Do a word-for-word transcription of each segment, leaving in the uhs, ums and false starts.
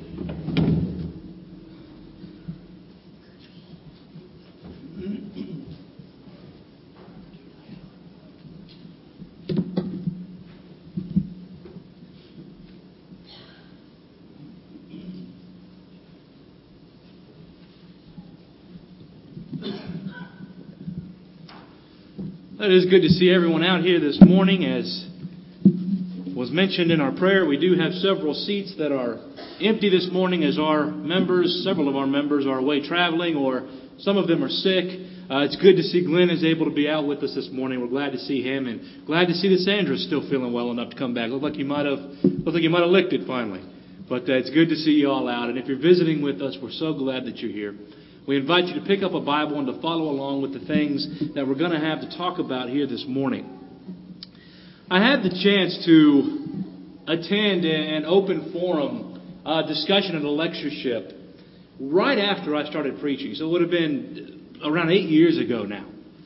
It is good to see everyone out here this morning. As was mentioned in our prayer, we do have several seats that are empty this morning as our members, several of our members are away traveling, or some of them are sick. Uh, it's good to see Glenn is able to be out with us this morning. We're glad to see him, and glad to see that Sandra's still feeling well enough to come back. Looked like you might have, looked like you might have licked it finally. But uh, it's good to see you all out. And if you're visiting with us, we're so glad that you're here. We invite you to pick up a Bible and to follow along with the things that we're going to have to talk about here this morning. I had the chance to attend an open forum uh, discussion at a lectureship right after I started preaching. So it would have been around eight years ago now.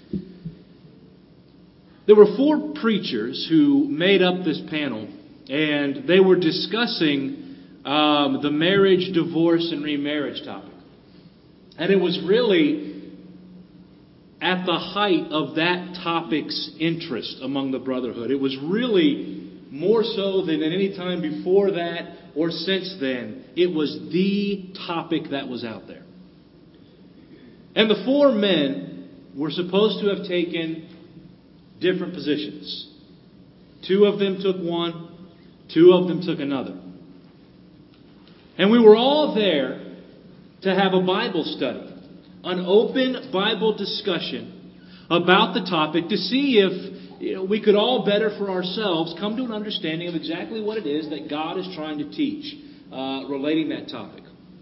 There were four preachers who made up this panel, and they were discussing um, the marriage, divorce, and remarriage topic. And it was really at the height of that topic's interest among the brotherhood. It was really more so than at any time before that or since then. It was the topic that was out there. And the four men were supposed to have taken different positions. Two of them took one, two of them took another. And we were all there to have a Bible study, an open Bible discussion about the topic to see if you know, we could all better for ourselves come to an understanding of exactly what it is that God is trying to teach uh, relating that topic.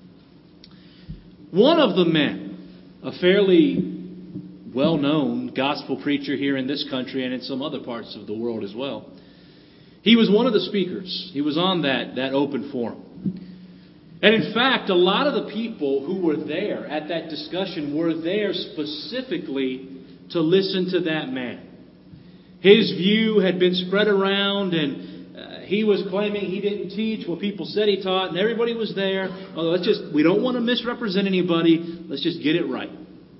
One of the men, a fairly well-known gospel preacher here in this country and in some other parts of the world as well, he was one of the speakers. He was on that, that open forum. And in fact, a lot of the people who were there at that discussion were there specifically to listen to that man. His view had been spread around, and uh, he was claiming he didn't teach what people said he taught, and everybody was there. Oh, let's just, we don't want to misrepresent anybody. Let's just get it right.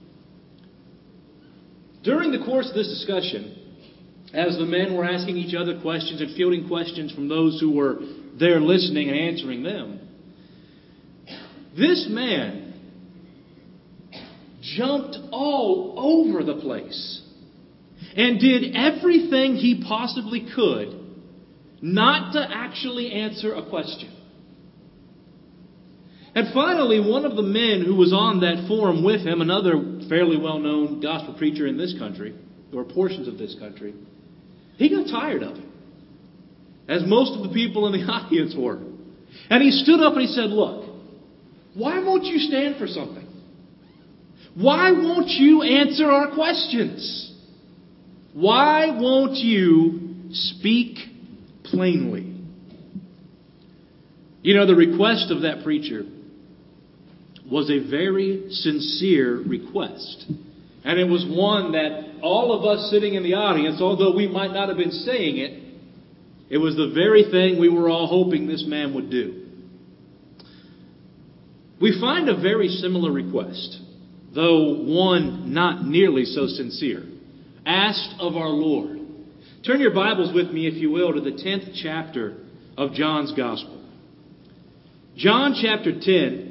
During the course of this discussion, as the men were asking each other questions and fielding questions from those who were there listening and answering them, this man jumped all over the place and did everything he possibly could not to actually answer a question. And finally, one of the men who was on that forum with him, another fairly well-known gospel preacher in this country, or portions of this country, he got tired of it, as most of the people in the audience were. And he stood up and he said, "Look, why won't you stand for something? Why won't you answer our questions? Why won't you speak plainly?" You know, the request of that preacher was a very sincere request. And it was one that all of us sitting in the audience, although we might not have been saying it, it was the very thing we were all hoping this man would do. We find a very similar request, though one not nearly so sincere, asked of our Lord. Turn your Bibles with me, if you will, to the tenth chapter of John's Gospel. John chapter ten.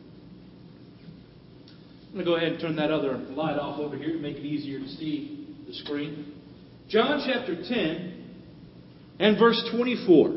I'm going to go ahead and turn that other light off over here to make it easier to see the screen. John chapter ten and verse twenty-four.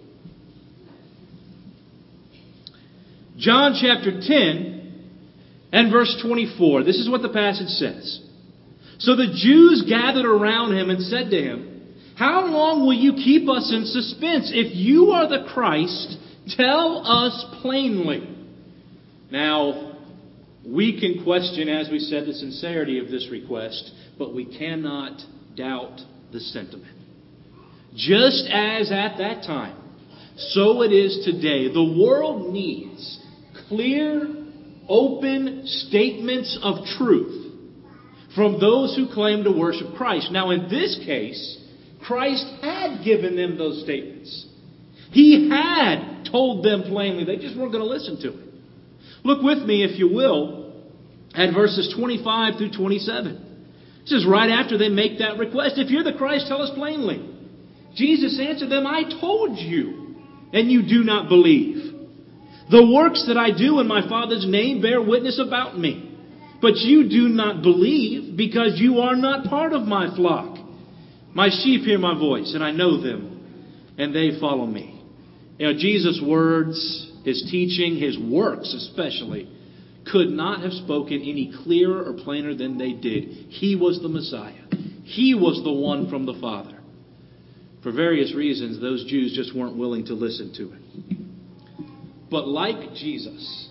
John chapter ten and verse twenty-four. This is what the passage says. "So the Jews gathered around him and said to him, 'How long will you keep us in suspense? If you are the Christ, tell us plainly.'" Now, we can question, as we said, the sincerity of this request, but we cannot doubt the sentiment. Just as at that time, so it is today. The world needs clear, open statements of truth from those who claim to worship Christ. Now, in this case, Christ had given them those statements. He had told them plainly. They just weren't going to listen to it. Look with me, if you will, at verses twenty-five through twenty-seven. This is right after they make that request. If you're the Christ, tell us plainly. Jesus answered them, I told you, and you do not believe. The works that I do in my Father's name bear witness about me. But you do not believe because you are not part of my flock. My sheep hear my voice, and I know them, and they follow me. You know, Jesus' words, His teaching, His works especially, could not have spoken any clearer or plainer than they did. He was the Messiah. He was the one from the Father. For various reasons, those Jews just weren't willing to listen to it. But like Jesus,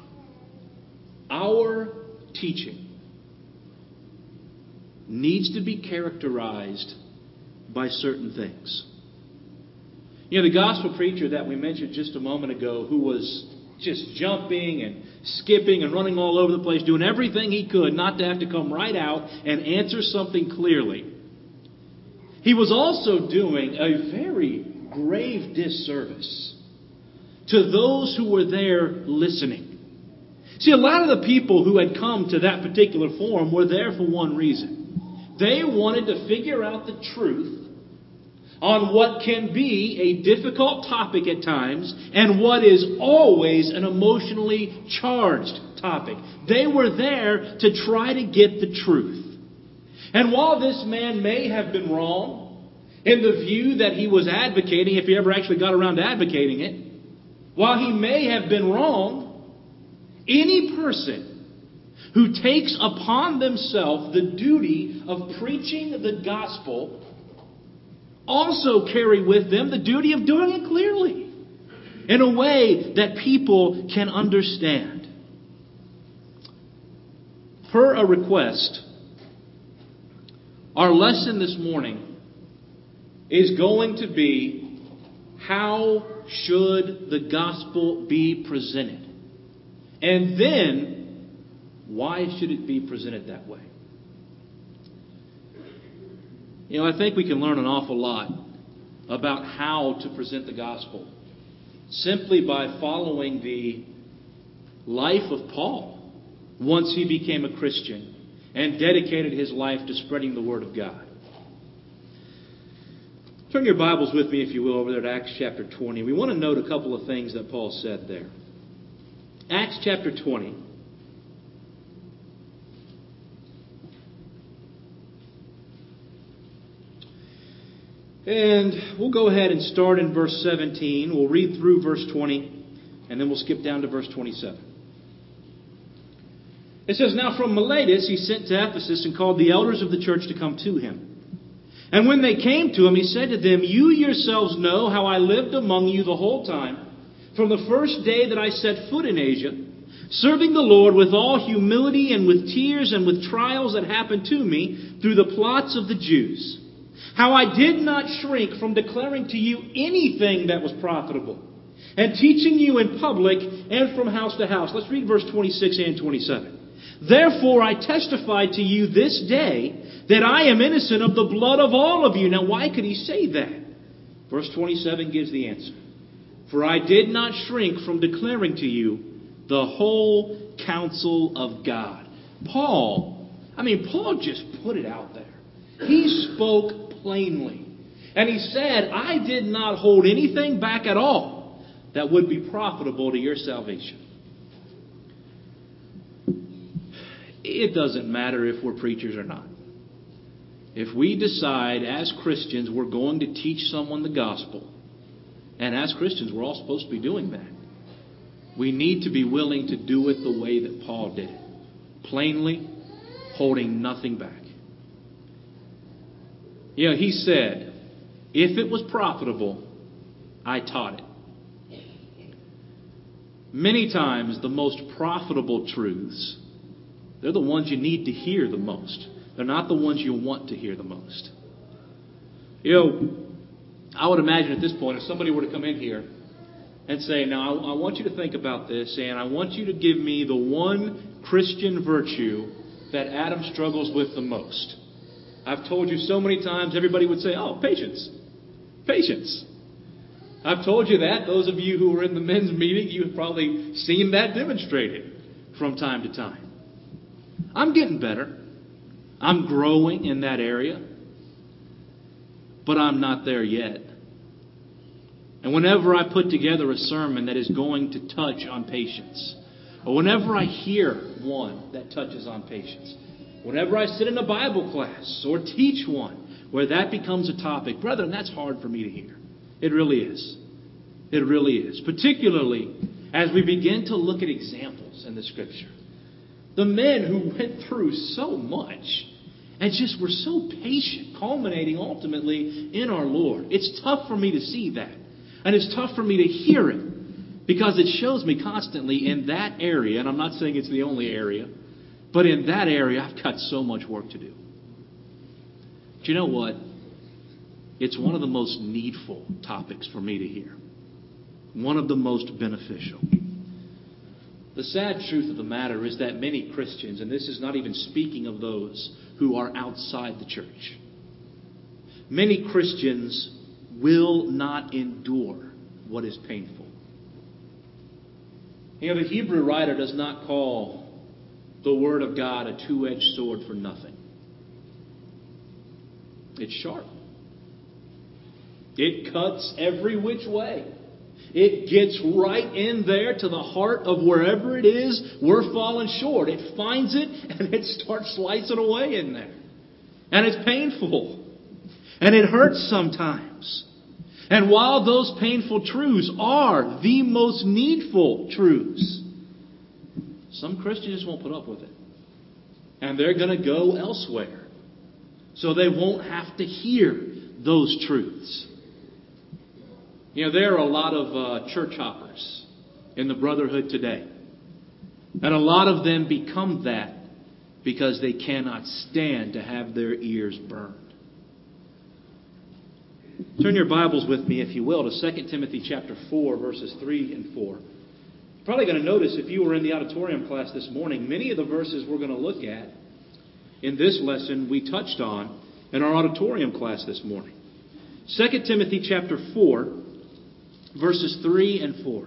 our teaching needs to be characterized by certain things. You know, the gospel preacher that we mentioned just a moment ago, who was just jumping and skipping and running all over the place, doing everything he could not to have to come right out and answer something clearly, he was also doing a very grave disservice to those who were there listening. See, a lot of the people who had come to that particular forum were there for one reason. They wanted to figure out the truth on what can be a difficult topic at times and what is always an emotionally charged topic. They were there to try to get the truth. And while this man may have been wrong in the view that he was advocating, if he ever actually got around to advocating it, while he may have been wrong, any person who takes upon themselves the duty of preaching the gospel also carry with them the duty of doing it clearly, in a way that people can understand. Per a request, our lesson this morning is going to be, how should the gospel be presented? And then, why should it be presented that way? You know, I think we can learn an awful lot about how to present the gospel simply by following the life of Paul once he became a Christian and dedicated his life to spreading the Word of God. Turn your Bibles with me, if you will, over there to Acts chapter twenty. We want to note a couple of things that Paul said there. Acts chapter twenty. And we'll go ahead and start in verse seventeen. We'll read through verse twenty, and then we'll skip down to verse twenty-seven. It says, Now from Miletus he sent to Ephesus and called the elders of the church to come to him. And when they came to him, he said to them, You yourselves know how I lived among you the whole time, from the first day that I set foot in Asia, serving the Lord with all humility and with tears and with trials that happened to me through the plots of the Jews. How I did not shrink from declaring to you anything that was profitable, and teaching you in public and from house to house. Let's read verse twenty-six and twenty-seven. Therefore I testify to you this day that I am innocent of the blood of all of you. Now why could he say that? Verse twenty-seven gives the answer. For I did not shrink from declaring to you the whole counsel of God. Paul, I mean, Paul just put it out there. He spoke plainly. And he said, I did not hold anything back at all that would be profitable to your salvation. It doesn't matter if we're preachers or not. If we decide as Christians we're going to teach someone the gospel, and as Christians we're all supposed to be doing that, we need to be willing to do it the way that Paul did it. Plainly, holding nothing back. You know, he said, if it was profitable, I taught it. Many times the most profitable truths, they're the ones you need to hear the most. They're not the ones you want to hear the most. You know, I would imagine at this point, if somebody were to come in here and say, now I, I want you to think about this, and I want you to give me the one Christian virtue that Adam struggles with the most. I've told you so many times, everybody would say, oh, patience. Patience. I've told you that. Those of you who were in the men's meeting, you've probably seen that demonstrated from time to time. I'm getting better. I'm growing in that area. But I'm not there yet. And whenever I put together a sermon that is going to touch on patience, or whenever I hear one that touches on patience, whenever I sit in a Bible class or teach one where that becomes a topic, brethren, that's hard for me to hear. It really is. It really is. Particularly as we begin to look at examples in the Scripture. The men who went through so much and just were so patient, culminating ultimately in our Lord. It's tough for me to see that. And it's tough for me to hear it. Because it shows me constantly in that area, and I'm not saying it's the only area, but in that area I've got so much work to do. But you know what? It's one of the most needful topics for me to hear. One of the most beneficial. The sad truth of the matter is that many Christians, and this is not even speaking of those who are outside the church, many Christians will not endure what is painful. You know, the Hebrew writer does not call the Word of God a two-edged sword for nothing. It's sharp. It cuts every which way. It gets right in there to the heart of wherever it is we're falling short. It finds it and it starts slicing away in there. And it's painful. And it hurts sometimes. And while those painful truths are the most needful truths, some Christians just won't put up with it. And they're going to go elsewhere. So they won't have to hear those truths. You know, there are a lot of uh, church hoppers in the brotherhood today. And a lot of them become that because they cannot stand to have their ears burned. Turn your Bibles with me, if you will, to Second Timothy chapter four, verses three and four. You're probably going to notice, if you were in the auditorium class this morning, many of the verses we're going to look at in this lesson we touched on in our auditorium class this morning. Second Timothy chapter four, verses three and four.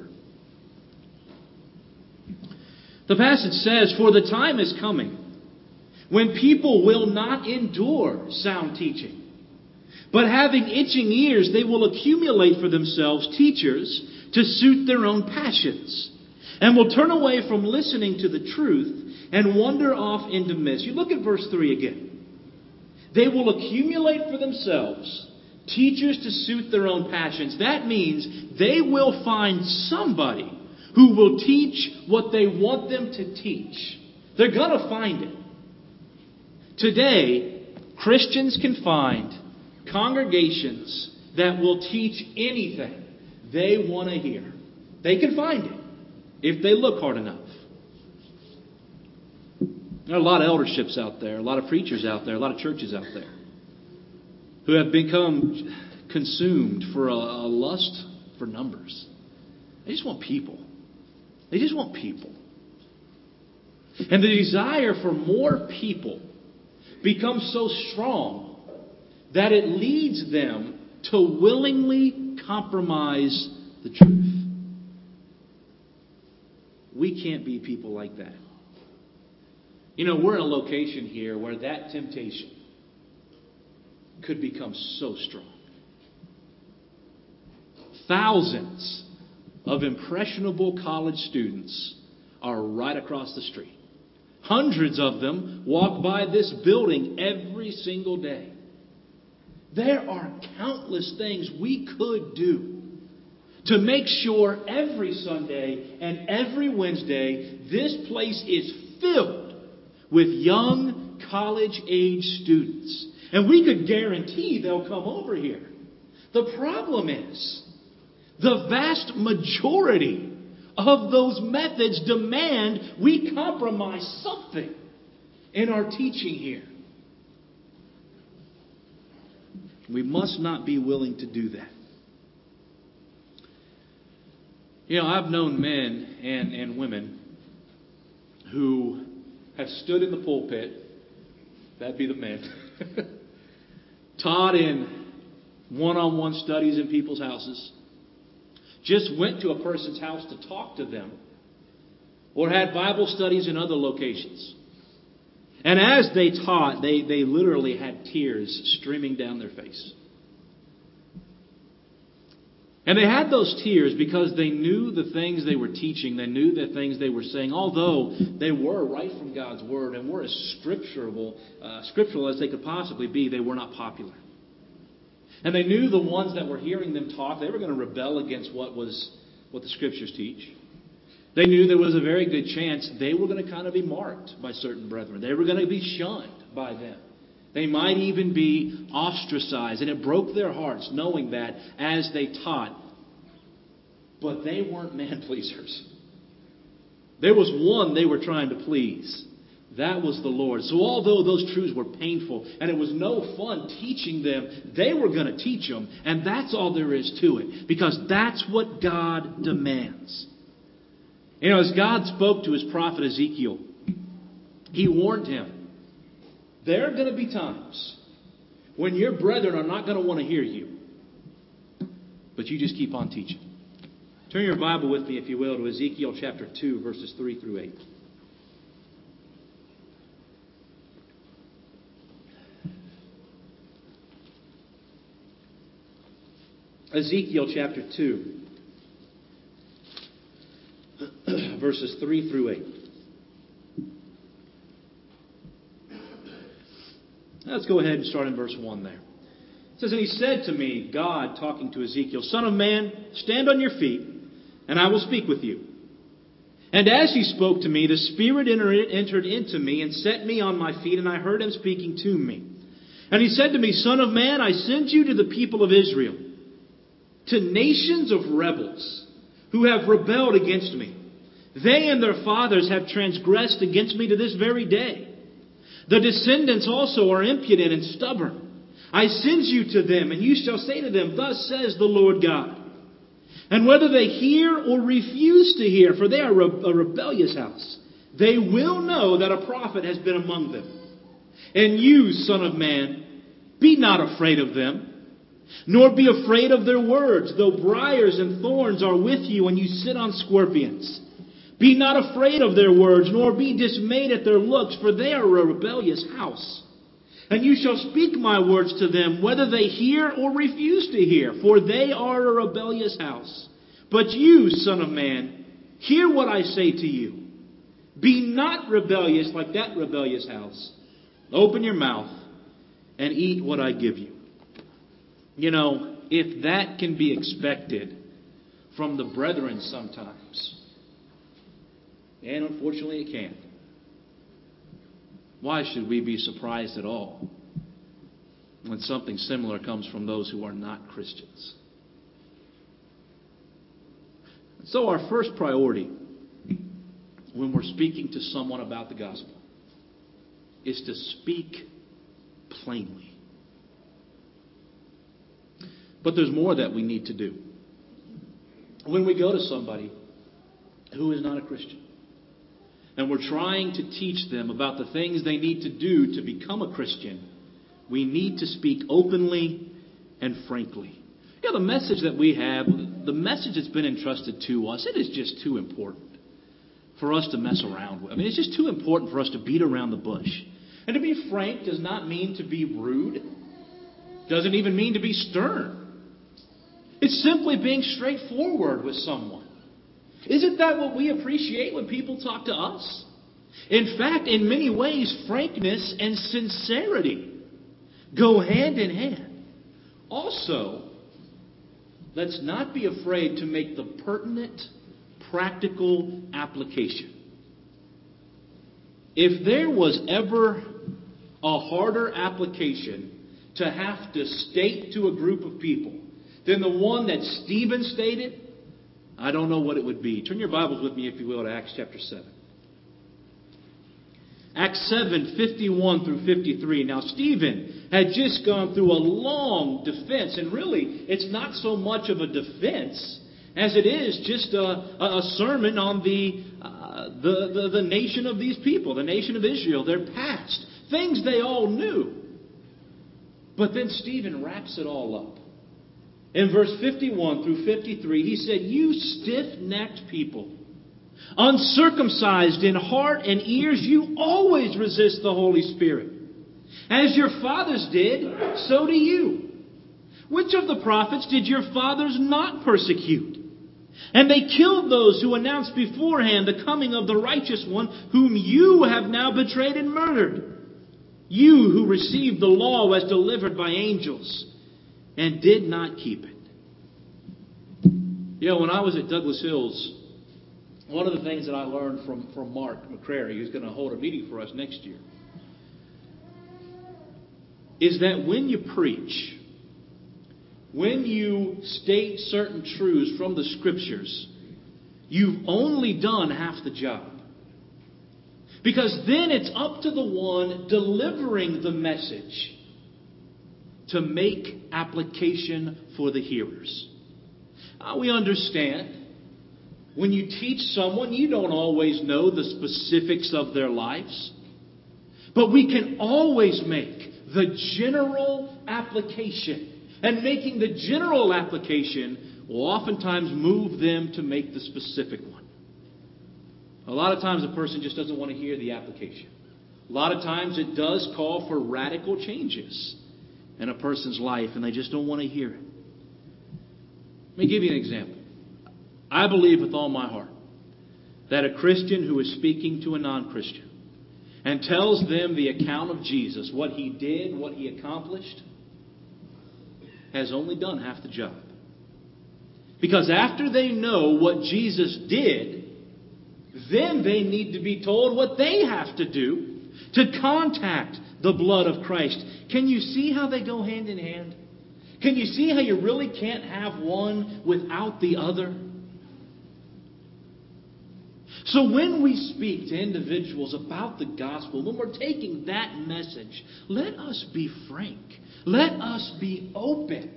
The passage says, "For the time is coming when people will not endure sound teaching, but having itching ears, they will accumulate for themselves teachers to suit their own passions, and will turn away from listening to the truth and wander off into myths." You look at verse three again. They will accumulate for themselves teachers to suit their own passions. That means they will find somebody who will teach what they want them to teach. They're going to find it. Today, Christians can find congregations that will teach anything they want to hear. They can find it if they look hard enough. There are a lot of elderships out there, a lot of preachers out there, a lot of churches out there who have become consumed for a, a lust for numbers. They just want people. They just want people. And the desire for more people becomes so strong that it leads them to willingly compromise the truth. We can't be people like that. You know, we're in a location here where that temptation could become so strong. Thousands of impressionable college students are right across the street. Hundreds of them walk by this building every single day. There are countless things we could do to make sure every Sunday and every Wednesday this place is filled with young college-age students. And we could guarantee they'll come over here. The problem is, the vast majority of those methods demand we compromise something in our teaching here. We must not be willing to do that. You know, I've known men and, and women who have stood in the pulpit, that'd be the men, taught in one-on-one studies in people's houses, just went to a person's house to talk to them, or had Bible studies in other locations. And as they taught, they, they literally had tears streaming down their face. And they had those tears because they knew the things they were teaching. They knew the things they were saying. Although they were right from God's Word and were as scriptural, uh, scriptural as they could possibly be, they were not popular. And they knew the ones that were hearing them talk, they were going to rebel against what was what the Scriptures teach. They knew there was a very good chance they were going to kind of be marked by certain brethren. They were going to be shunned by them. They might even be ostracized. And it broke their hearts knowing that as they taught. But they weren't man-pleasers. There was one they were trying to please. That was the Lord. So although those truths were painful and it was no fun teaching them, they were going to teach them. And that's all there is to it. Because that's what God demands. You know, as God spoke to his prophet Ezekiel, he warned him, there are going to be times when your brethren are not going to want to hear you. But you just keep on teaching. Turn your Bible with me, if you will, to Ezekiel chapter two, verses three through eight. Ezekiel chapter two, verses three through eight. Let's go ahead and start in verse one there. It says, and he said to me, God talking to Ezekiel, Son of man, stand on your feet, and I will speak with you. And as he spoke to me, the Spirit entered into me and set me on my feet, and I heard him speaking to me. And he said to me, Son of man, I send you to the people of Israel, to nations of rebels who have rebelled against me. They and their fathers have transgressed against me to this very day. The descendants also are impudent and stubborn. I send you to them, and you shall say to them, Thus says the Lord God. And whether they hear or refuse to hear, for they are a rebellious house, they will know that a prophet has been among them. And you, son of man, be not afraid of them, nor be afraid of their words, though briars and thorns are with you, and you sit on scorpions. Be not afraid of their words, nor be dismayed at their looks, for they are a rebellious house. And you shall speak my words to them, whether they hear or refuse to hear, for they are a rebellious house. But you, son of man, hear what I say to you. Be not rebellious like that rebellious house. Open your mouth and eat what I give you. You know, if that can be expected from the brethren sometimes, and unfortunately it can, why should we be surprised at all when something similar comes from those who are not Christians? So our first priority when we're speaking to someone about the gospel is to speak plainly. But there's more that we need to do. When we go to somebody who is not a Christian, and we're trying to teach them about the things they need to do to become a Christian, we need to speak openly and frankly. You know, the message that we have, the message that's been entrusted to us, it is just too important for us to mess around with. I mean, it's just too important for us to beat around the bush. And to be frank does not mean to be rude. Doesn't even mean to be stern. It's simply being straightforward with someone. Isn't that what we appreciate when people talk to us? In fact, in many ways, frankness and sincerity go hand in hand. Also, let's not be afraid to make the pertinent, practical application. If there was ever a harder application to have to state to a group of people than the one that Stephen stated, I don't know what it would be. Turn your Bibles with me, if you will, to Acts chapter seven. Acts seven, fifty-one through fifty-three. Now, Stephen had just gone through a long defense. And really, it's not so much of a defense as it is just a, a sermon on the, uh, the, the, the nation of these people, the nation of Israel, their past. Things they all knew. But then Stephen wraps it all up In verse fifty-one through fifty-three, he said, "You stiff-necked people, uncircumcised in heart and ears, you always resist the Holy Spirit. As your fathers did, so do you. Which of the prophets did your fathers not persecute? And they killed those who announced beforehand the coming of the righteous one, whom you have now betrayed and murdered. You who received the law as delivered by angels, and did not keep it." You know, when I was at Douglas Hills, one of the things that I learned from, from Mark McCrary, who's going to hold a meeting for us next year, is that when you preach, when you state certain truths from the Scriptures, you've only done half the job. Because then it's up to the one delivering the message to make application for the hearers. Uh, we understand when you teach someone, you don't always know the specifics of their lives. But we can always make the general application. And making the general application will oftentimes move them to make the specific one. A lot of times a person just doesn't want to hear the application. A lot of times it does call for radical changes in a person's life, and they just don't want to hear it. Let me give you an example. I believe with all my heart that a Christian who is speaking to a non-Christian and tells them the account of Jesus, what he did, what he accomplished, has only done half the job. Because after they know what Jesus did, then they need to be told what they have to do to contact the blood of Christ. Can you see how they go hand in hand? Can you see how you really can't have one without the other? So when we speak to individuals about the gospel, when we're taking that message, let us be frank. Let us be open.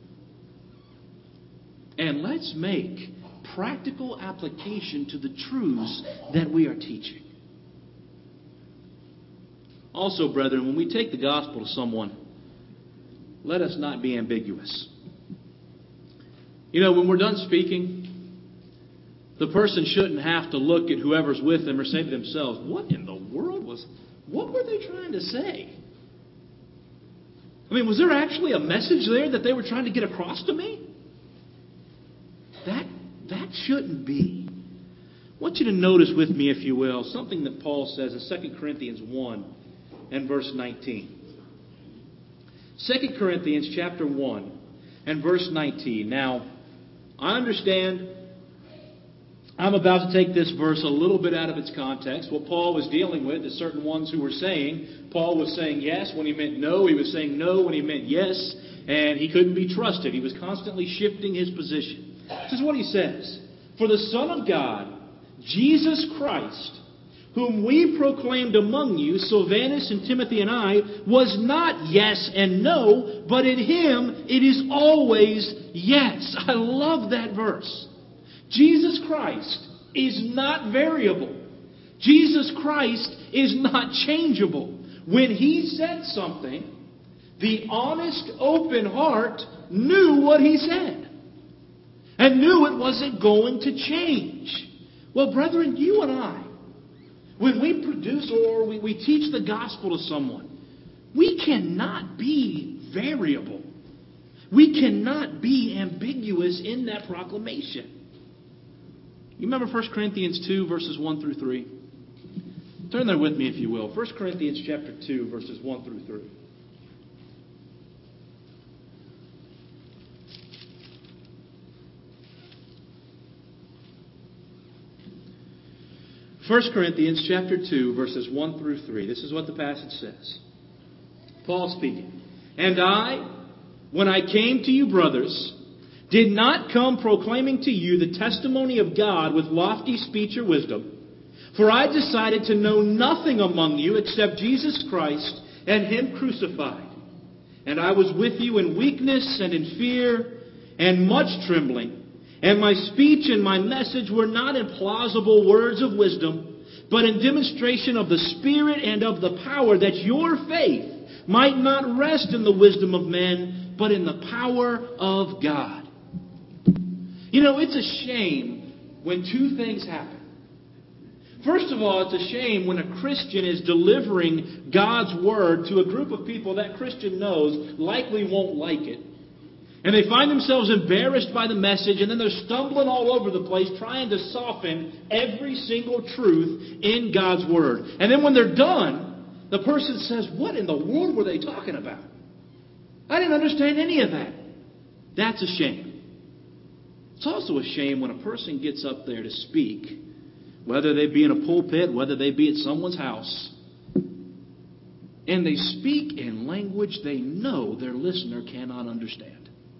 And let's make practical application to the truths that we are teaching. Also, brethren, when we take the gospel to someone, let us not be ambiguous. You know, when we're done speaking, the person shouldn't have to look at whoever's with them or say to themselves, what in the world was, what were they trying to say? I mean, was there actually a message there that they were trying to get across to me? That, that shouldn't be. I want you to notice with me, if you will, something that Paul says in Second Corinthians one and verse nineteen. Second Corinthians chapter one and verse nineteen. Now, I understand I'm about to take this verse a little bit out of its context. What Paul was dealing with is certain ones who were saying, Paul was saying yes when he meant no. He was saying no when he meant yes. And he couldn't be trusted. He was constantly shifting his position. This is what he says. For the Son of God, Jesus Christ, whom we proclaimed among you, Silvanus and Timothy and I, was not yes and no, but in him it is always yes. I love that verse. Jesus Christ is not variable. Jesus Christ is not changeable. When he said something, the honest, open heart knew what he said and knew it wasn't going to change. Well, brethren, you and I, when we produce or we, we teach the gospel to someone, we cannot be variable. We cannot be ambiguous in that proclamation. You remember First Corinthians two, verses one through three? Turn there with me, if you will. First Corinthians chapter two, verses one through three. First Corinthians chapter two, verses one through three. This is what the passage says. Paul speaking. And I, when I came to you, brothers, did not come proclaiming to you the testimony of God with lofty speech or wisdom. For I decided to know nothing among you except Jesus Christ and Him crucified. And I was with you in weakness and in fear and much trembling. And my speech and my message were not in plausible words of wisdom, but in demonstration of the Spirit and of the power, that your faith might not rest in the wisdom of men, but in the power of God. You know, it's a shame when two things happen. First of all, it's a shame when a Christian is delivering God's Word to a group of people that Christian knows likely won't like it. And they find themselves embarrassed by the message, and then they're stumbling all over the place trying to soften every single truth in God's Word. And then when they're done, the person says, "What in the world were they talking about? I didn't understand any of that." That's a shame. It's also a shame when a person gets up there to speak, whether they be in a pulpit, whether they be at someone's house, and they speak in language they know their listener cannot understand.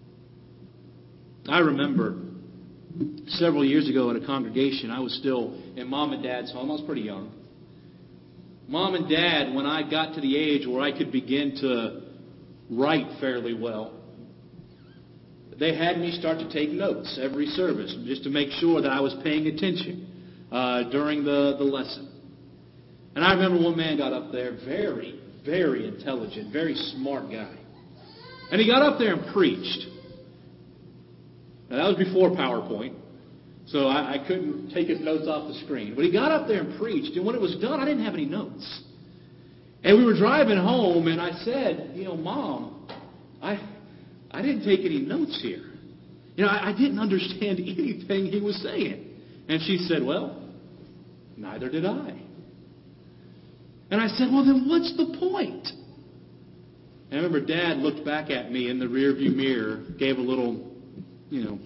I remember several years ago at a congregation, I was still in Mom and Dad's home. I was pretty young. Mom and Dad, when I got to the age where I could begin to write fairly well, they had me start to take notes every service just to make sure that I was paying attention uh, during the, the lesson. And I remember one man got up there, very, very intelligent, very smart guy. And he got up there and preached. Now, that was before PowerPoint, so I, I couldn't take his notes off the screen. But he got up there and preached, and when it was done, I didn't have any notes. And we were driving home, and I said, you know, Mom, I I didn't take any notes here. You know, I, I didn't understand anything he was saying. And she said, well, neither did I. And I said, well, then what's the point? And I remember Dad looked back at me in the rearview mirror, gave a little, you know,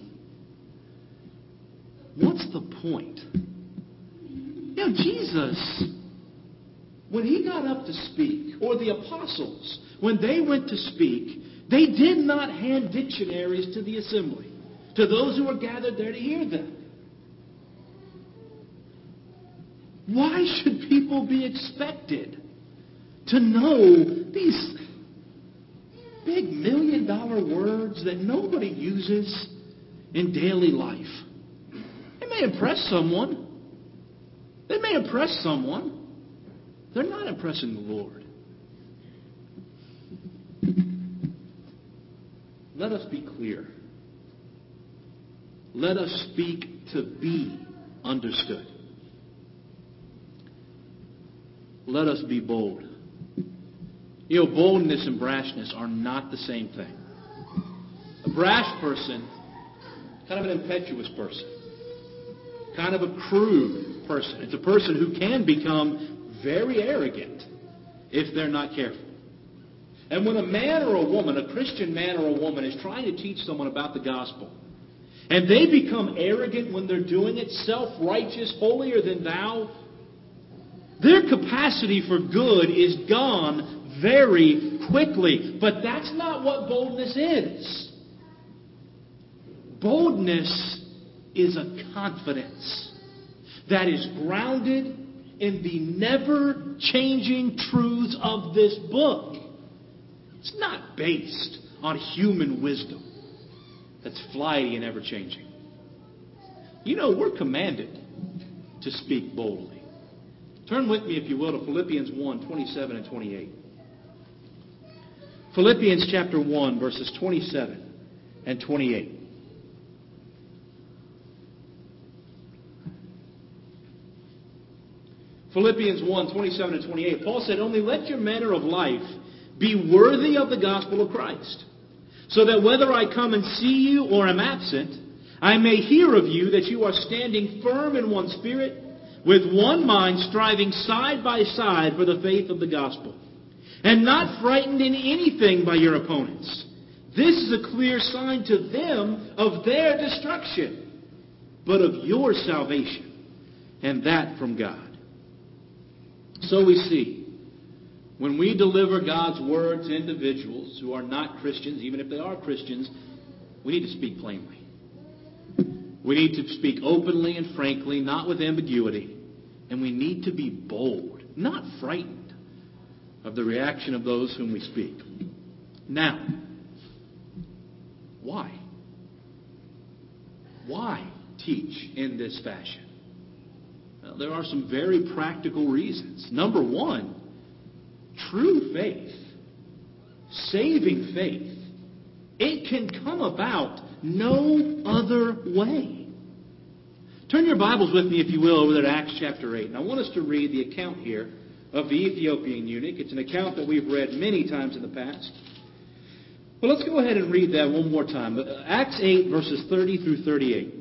what's the point? You know, Jesus, when he got up to speak, or the apostles, when they went to speak, they did not hand dictionaries to the assembly, to those who were gathered there to hear them. Why should people be expected to know these big million dollar words that nobody uses in daily life? They may impress someone. They may impress someone. They're not impressing the Lord. Let us be clear. Let us speak to be understood. Let us be bold. You know, boldness and brashness are not the same thing. A brash person, kind of an impetuous person, kind of a crude person. It's a person who can become very arrogant if they're not careful. And when a man or a woman, a Christian man or a woman, is trying to teach someone about the gospel, and they become arrogant when they're doing it, self-righteous, holier than thou, their capacity for good is gone very quickly. But that's not what boldness is. Boldness is a confidence that is grounded in the never-changing truths of this book. It's not based on human wisdom that's flighty and ever-changing. You know, we're commanded to speak boldly. Turn with me, if you will, to Philippians one, twenty-seven and twenty-eight. Philippians chapter one, verses twenty-seven and twenty-eight. Philippians one, twenty-seven and twenty-eight. Paul said, only let your manner of life be worthy of the gospel of Christ, so that whether I come and see you or am absent, I may hear of you that you are standing firm in one spirit, with one mind, striving side by side for the faith of the gospel, and not frightened in anything by your opponents. This is a clear sign to them of their destruction, but of your salvation, and that from God. So we see, when we deliver God's word to individuals who are not Christians, even if they are Christians, we need to speak plainly. We need to speak openly and frankly, not with ambiguity. And we need to be bold, not frightened of the reaction of those whom we speak. Now, why? Why teach in this fashion? Well, there are some very practical reasons. Number one, true faith, saving faith, It can come about no other way. Turn your Bibles with me, if you will, over there to Acts chapter eight. And I want us to read the account here of the Ethiopian eunuch. It's an account that we've read many times in the past. But let's go ahead and read that one more time. Acts eight, verses thirty through thirty-eight.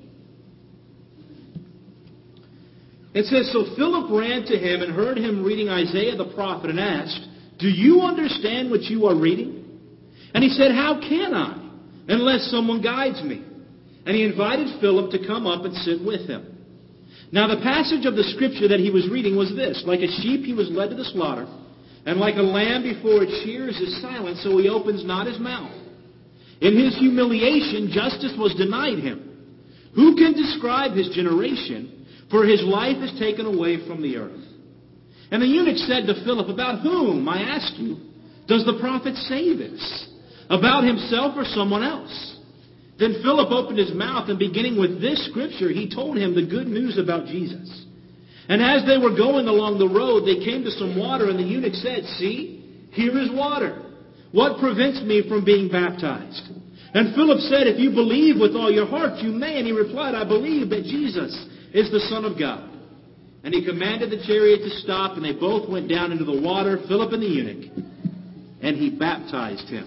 It says, "So Philip ran to him and heard him reading Isaiah the prophet and asked, 'Do you understand what you are reading?' And he said, 'How can I, unless someone guides me?' And he invited Philip to come up and sit with him. Now the passage of the scripture that he was reading was this: 'Like a sheep he was led to the slaughter, and like a lamb before its shears is silent, so he opens not his mouth. In his humiliation justice was denied him. Who can describe his generation? For his life is taken away from the earth.' And the eunuch said to Philip, 'About whom, I ask you, does the prophet say this? About himself or someone else?' Then Philip opened his mouth, and beginning with this scripture, he told him the good news about Jesus. And as they were going along the road, they came to some water, and the eunuch said, 'See, here is water. What prevents me from being baptized?' And Philip said, 'If you believe with all your heart, you may.' And he replied, 'I believe that Jesus is the Son of God.' And he commanded the chariot to stop, and they both went down into the water, Philip and the eunuch, and he baptized him."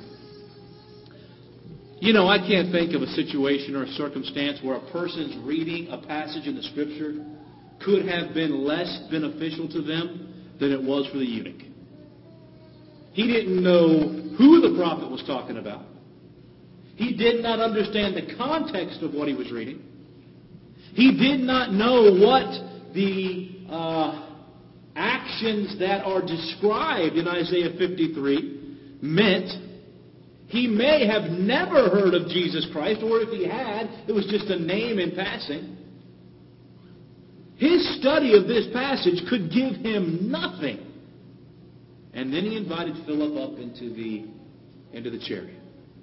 You know, I can't think of a situation or a circumstance where a person's reading a passage in the Scripture could have been less beneficial to them than it was for the eunuch. He didn't know who the prophet was talking about. He did not understand the context of what he was reading. He did not know what the uh, actions that are described in Isaiah fifty-three meant. He may have never heard of Jesus Christ, or if he had, it was just a name in passing. His study of this passage could give him nothing. And then he invited Philip up into the, into the chariot.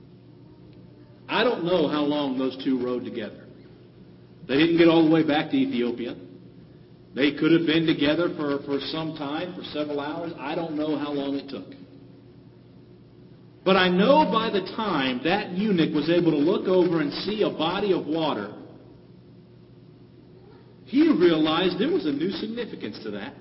I don't know how long those two rode together. They didn't get all the way back to Ethiopia. They could have been together for, for some time, for several hours. I don't know how long it took. But I know by the time that eunuch was able to look over and see a body of water, he realized there was a new significance to that.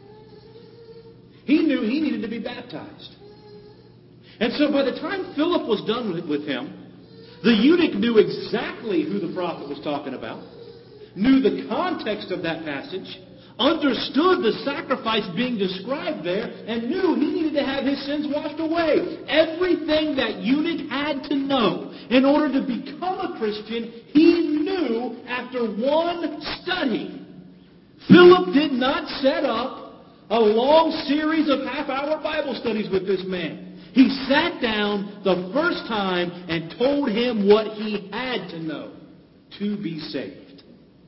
He knew he needed to be baptized. And so by the time Philip was done with, with him, the eunuch knew exactly who the prophet was talking about, knew the context of that passage, understood the sacrifice being described there, and knew he needed to have his sins washed away. Everything that eunuch had to know in order to become a Christian, he knew after one study. Philip did not set up a long series of half-hour Bible studies with this man. He sat down the first time and told him what he had to know to be saved.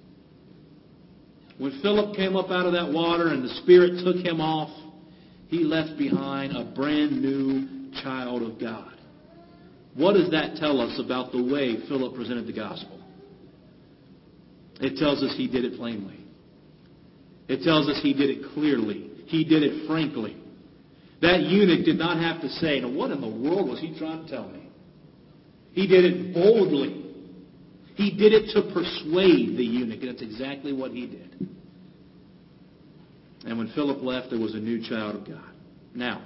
When Philip came up out of that water and the Spirit took him off, he left behind a brand new child of God. What does that tell us about the way Philip presented the gospel? It tells us he did it plainly. It tells us he did it clearly. He did it frankly. That eunuch did not have to say, "Now what in the world was he trying to tell me?" He did it boldly. He did it to persuade the eunuch, and that's exactly what he did. And when Philip left, there was a new child of God. Now,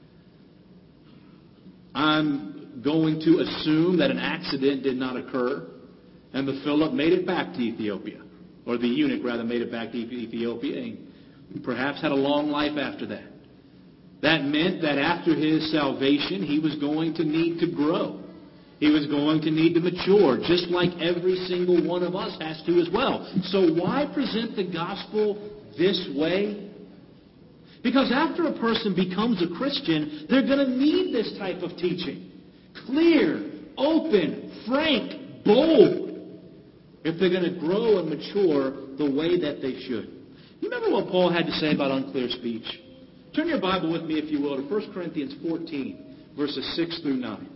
I'm going to assume that an accident did not occur, and the Philip made it back to Ethiopia, or the eunuch rather made it back to Ethiopia, and perhaps had a long life after that. That meant that after his salvation, he was going to need to grow. He was going to need to mature, just like every single one of us has to as well. So why present the gospel this way? Because after a person becomes a Christian, they're going to need this type of teaching. Clear, open, frank, bold, if they're going to grow and mature the way that they should. You remember what Paul had to say about unclear speech? Turn your Bible with me, if you will, to First Corinthians fourteen, verses six through nine.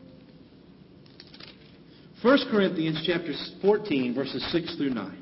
First Corinthians chapter fourteen, verses six through nine.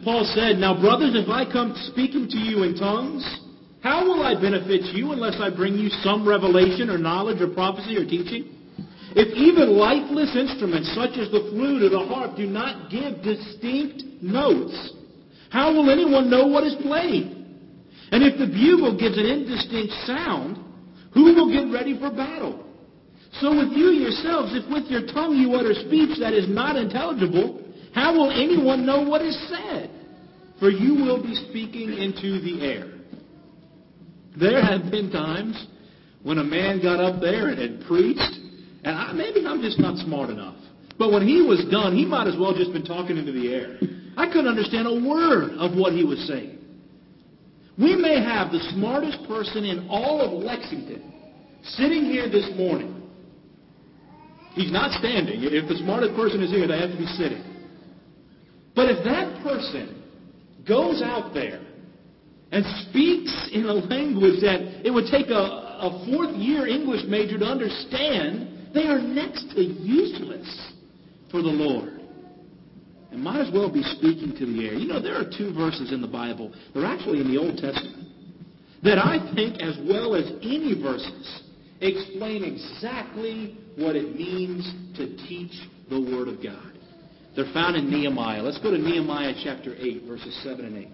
Paul said, "Now, brothers, if I come speaking to you in tongues, how will I benefit you unless I bring you some revelation or knowledge or prophecy or teaching? If even lifeless instruments such as the flute or the harp do not give distinct notes, how will anyone know what is played? And if the bugle gives an indistinct sound, who will get ready for battle? So with you yourselves, if with your tongue you utter speech that is not intelligible, how will anyone know what is said? For you will be speaking into the air." There have been times when a man got up there and had preached, and I, maybe I'm just not smart enough, but when he was done, he might as well just been talking into the air. I couldn't understand a word of what he was saying. We may have the smartest person in all of Lexington sitting here this morning. He's not standing. If the smartest person is here, they have to be sitting. But if that person goes out there and speaks in a language that it would take a, a fourth-year English major to understand, they are next to useless for the Lord. And might as well be speaking to the air. You know, there are two verses in the Bible, they're actually in the Old Testament, that I think, as well as any verses, explain exactly what it means to teach the Word of God. They're found in Nehemiah. Let's go to Nehemiah chapter eight, verses seven and eight.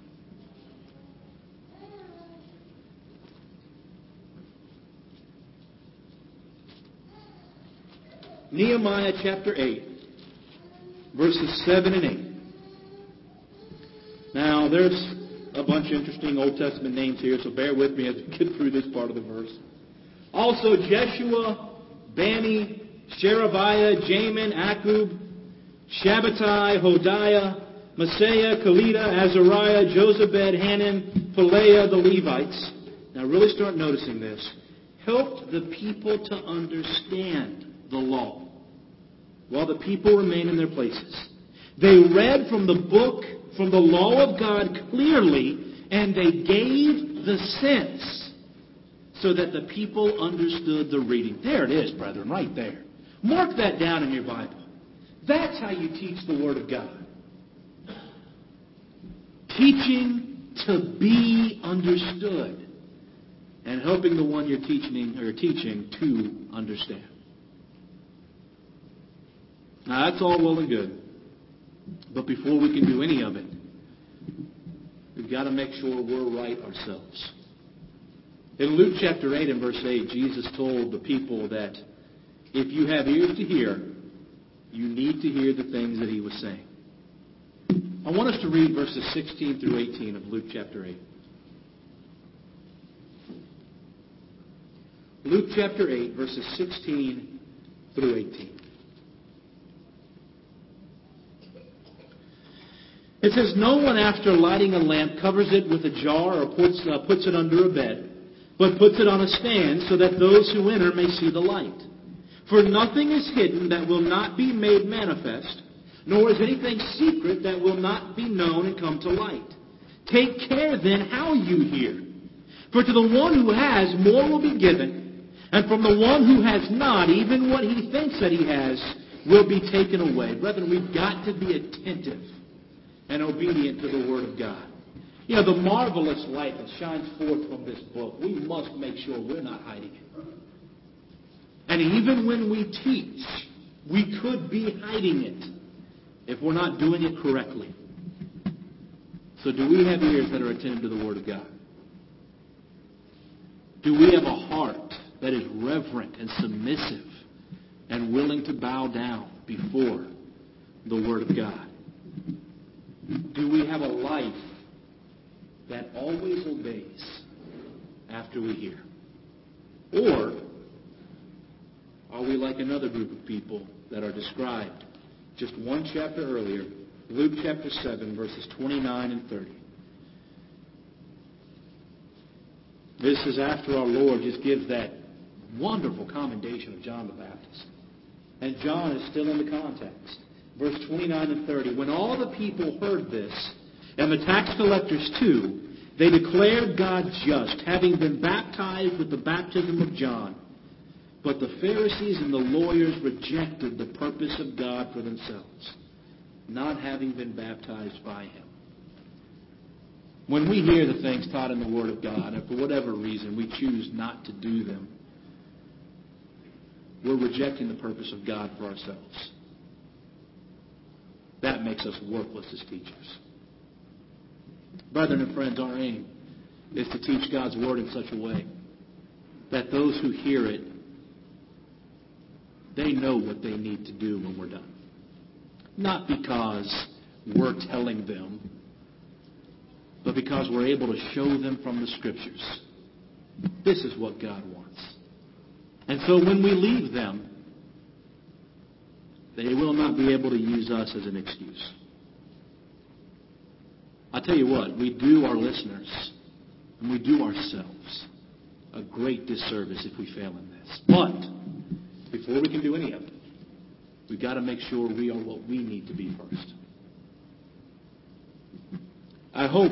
Nehemiah chapter eight, verses seven and eight. Now, there's a bunch of interesting Old Testament names here, so bear with me as we get through this part of the verse. Also, Jeshua, Bani, Sherebiah, Jamin, Akub, Shabbatai, Hodiah, Maaseiah, Kelita, Azariah, Jozabed, Hanan, Peleah, the Levites. Now, really start noticing this. Helped the people to understand the law while the people remain in their places. They read from the book, from the law of God clearly, and they gave the sense so that the people understood the reading. There it is, brethren, right there. Mark that down in your Bible. That's how you teach the Word of God. Teaching to be understood and helping the one you're teaching or teaching to understand. Now, that's all well and good. But before we can do any of it, we've got to make sure we're right ourselves. In Luke chapter eight and verse eight, Jesus told the people that if you have ears to hear, you need to hear the things that he was saying. I want us to read verses sixteen through eighteen of Luke chapter eight. Luke chapter eight, verses sixteen through eighteen. It says, "No one after lighting a lamp covers it with a jar or puts, uh, puts it under a bed, but puts it on a stand so that those who enter may see the light. For nothing is hidden that will not be made manifest, nor is anything secret that will not be known and come to light. Take care then how you hear. For to the one who has, more will be given, and from the one who has not, even what he thinks that he has will be taken away." Brethren, we've got to be attentive and obedient to the Word of God. You know, the marvelous light that shines forth from this book, we must make sure we're not hiding it. And even when we teach, we could be hiding it if we're not doing it correctly. So do we have ears that are attentive to the Word of God? Do we have a heart that is reverent and submissive and willing to bow down before the Word of God? Do we have a life that always obeys after we hear? Or are we like another group of people that are described just one chapter earlier, Luke chapter seven, verses twenty-nine and thirty? This is after our Lord just gives that wonderful commendation of John the Baptist. And John is still in the context. Verse twenty-nine and thirty, "When all the people heard this, and the tax collectors too, they declared God just, having been baptized with the baptism of John. But the Pharisees and the lawyers rejected the purpose of God for themselves, not having been baptized by him." When we hear the things taught in the Word of God, and for whatever reason we choose not to do them, we're rejecting the purpose of God for ourselves. That makes us worthless as teachers. Brethren and friends, our aim is to teach God's Word in such a way that those who hear it, they know what they need to do when we're done. Not because we're telling them, but because we're able to show them from the Scriptures. This is what God wants. And so when we leave them, they will not be able to use us as an excuse. I'll tell you what, we do our listeners, and we do ourselves a great disservice if we fail in this. But before we can do any of it, we've got to make sure we are what we need to be first. I hope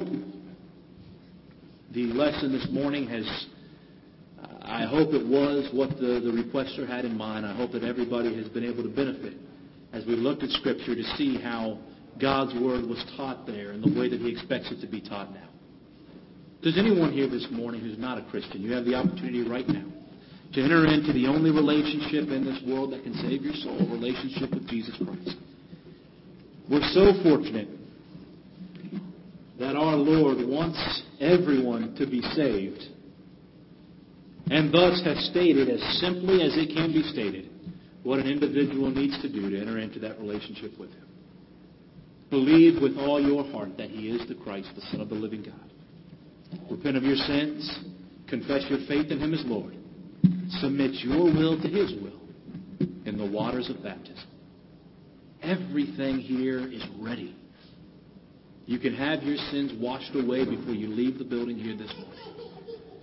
the lesson this morning has, I hope it was what the, the requester had in mind. I hope that everybody has been able to benefit as we looked at Scripture to see how God's Word was taught there and the way that He expects it to be taught now. If there's anyone here this morning who's not a Christian, you have the opportunity right now to enter into the only relationship in this world that can save your soul, a relationship with Jesus Christ. We're so fortunate that our Lord wants everyone to be saved, and thus has stated as simply as it can be stated what an individual needs to do to enter into that relationship with Him. Believe with all your heart that He is the Christ, the Son of the living God. Repent of your sins. Confess your faith in Him as Lord. Submit your will to His will in the waters of baptism. Everything here is ready. You can have your sins washed away before you leave the building here this morning.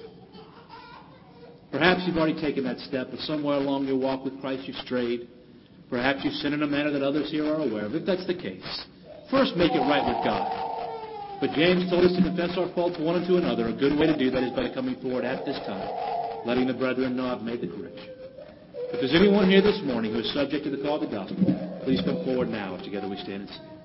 Perhaps you've already taken that step, but somewhere along your walk with Christ you strayed. Perhaps you sin in a manner that others here are aware of. If that's the case, first make it right with God. But James told us to confess our faults one unto another. A good way to do that is by coming forward at this time, letting the brethren know I've made the correction. If there's anyone here this morning who is subject to the call of the gospel, please come forward now. Together we stand and sing.